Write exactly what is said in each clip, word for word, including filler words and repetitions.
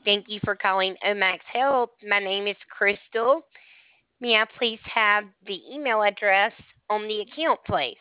Thank you for calling Omax Health. My name is Crystal. May I please have the email address on the account, please?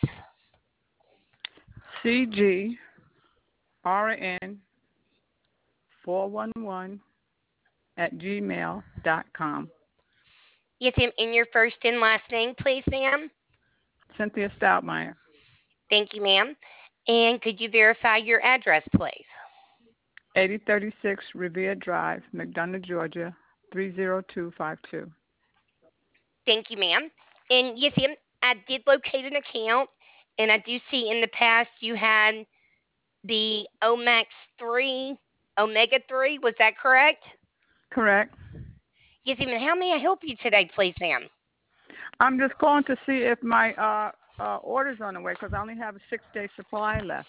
C G R N four one one at gmail dot com. Yes, ma'am. And your first and last name, please, ma'am? Cynthia Stoutmeyer. Thank you, ma'am. And could you verify your address, please? eighty thirty-six Revere Drive, McDonough, Georgia, three zero two five two. Thank you, ma'am. And yes, ma'am, I did locate an account, and I do see in the past you had the Omax three, Omega three. Was that correct? Correct. Yes, ma'am. And how may I help you today, please, ma'am? I'm just calling to see if my uh, uh, order's on the way because I only have a six-day supply left.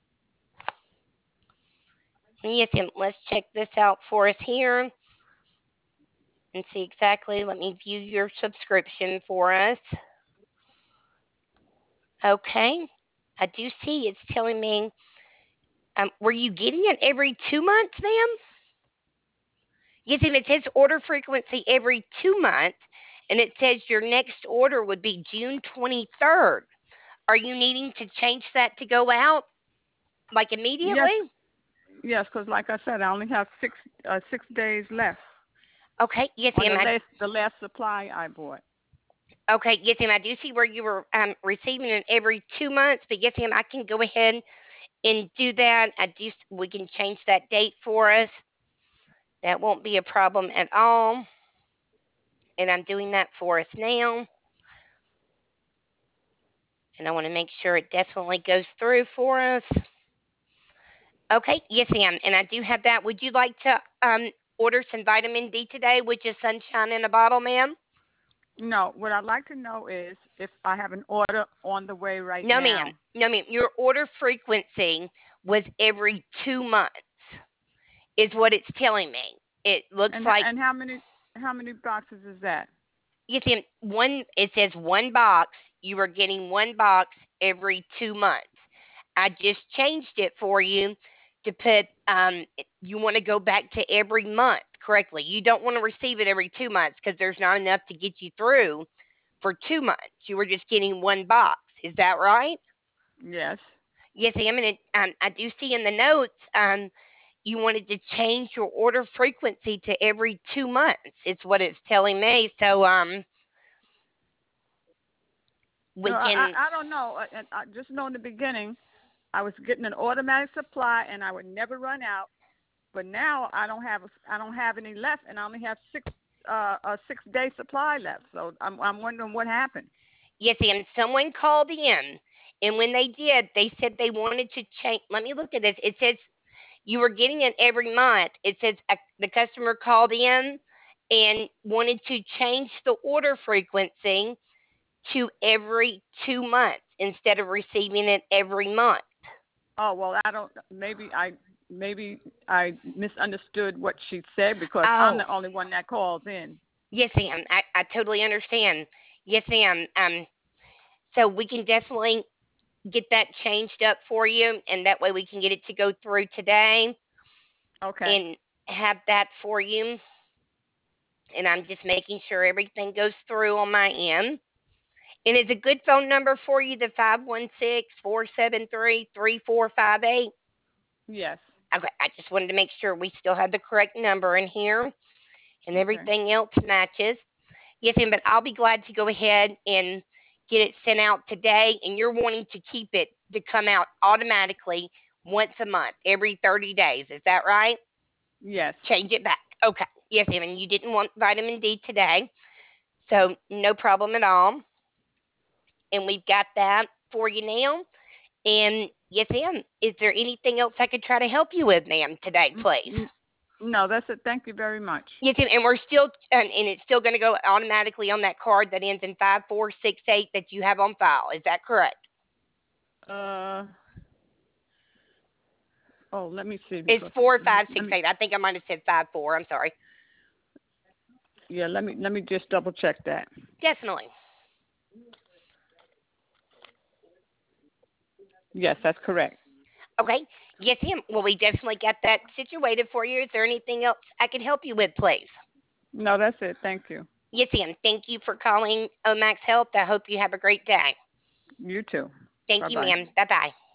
Yes, ma'am. Let's check this out for us here and see exactly. Let me view your subscription for us. Okay. I do see it's telling me. Um, were you getting it every two months, ma'am? Yes, ma'am. It says order frequency every two months, and it says your next order would be June twenty-third. Are you needing to change that to go out like Yes, immediately? yes, because like I said, I only have six uh, six days left Okay. Yes, on ma'am. the I, last the last supply I bought. okay. Yes, ma'am. I do see where you were um, receiving it every two months, but yes, ma'am. I can go ahead and do that. I do. We can change that date for us. That won't be a problem at all. And I'm doing that for us now. And I want to make sure it definitely goes through for us. Okay, yes, ma'am. And I do have that. Would you like to um, order some vitamin D today, which is sunshine in a bottle, ma'am? No, what I'd like to know is if I have an order on the way right No, ma'am. now. No, ma'am. Your order frequency was every two months, is what it's telling me. It looks And like, and how many how many boxes is that? yes, ma'am. One. It says one box. You are getting one box every two months. I just changed it for you to put um you want to go back to every month correctly. You don't want to receive it every two months because there's not enough to get you through for two months. You were just getting one box. Is that right? Yes. Yes, ma'am. And it, um, I do see in the notes um you wanted to change your order frequency to every two months. It's what it's telling me. So um No, we I I, can. I don't know. I, I I just know in the beginning I was getting an automatic supply and I would never run out. But now I don't have a, I don't have any left, and I only have six uh, a six day supply left. So I'm I'm wondering what happened. Yes, ma'am. Someone called in, and when they did, they said they wanted to change. Let me look at this. It says you were getting it every month. It says uh, the customer called in and wanted to change the order frequency to every two months instead of receiving it every month. Oh well, I don't. Maybe I maybe I misunderstood what she said because I'm Oh, the only one that calls in. yes, ma'am. I, I totally understand. Yes, ma'am. Um, so we can definitely get that changed up for you, and that way we can get it to go through today Okay. and have that for you. And I'm just making sure everything goes through on my end. And is a good phone number for you the five one six, four seven three, three four five eight? Yes. Okay, I just wanted to make sure we still had the correct number in here and Okay. everything else matches. Yes, ma'am, but I'll be glad to go ahead and get it sent out today. And you're wanting to keep it to come out automatically once a month, every thirty days. Is that right? Yes. Change it back. Okay. Yes, ma'am, and you didn't want vitamin D today. So no problem at all. And we've got that for you now. And yes, ma'am, is there anything else I could try to help you with, ma'am, today, N- please? n- No, that's it. Thank you very much. Yes, ma'am, and we're still, and, and it's still going to go automatically on that card that ends in five four six eight that you have on file. Is that correct? Uh oh, let me see It's because four let me, five let six me eight. I think I might have said five four. I'm sorry. yeah let me let me just double check that. Definitely. Yes, that's correct. Okay. Yes, ma'am. Well, we definitely got that situated for you. Is there anything else I can help you with, please? No, that's it. Thank you. Yes, ma'am. Thank you for calling Omax Health. I hope you have a great day. You too. Thank Bye you, bye. ma'am. Bye bye.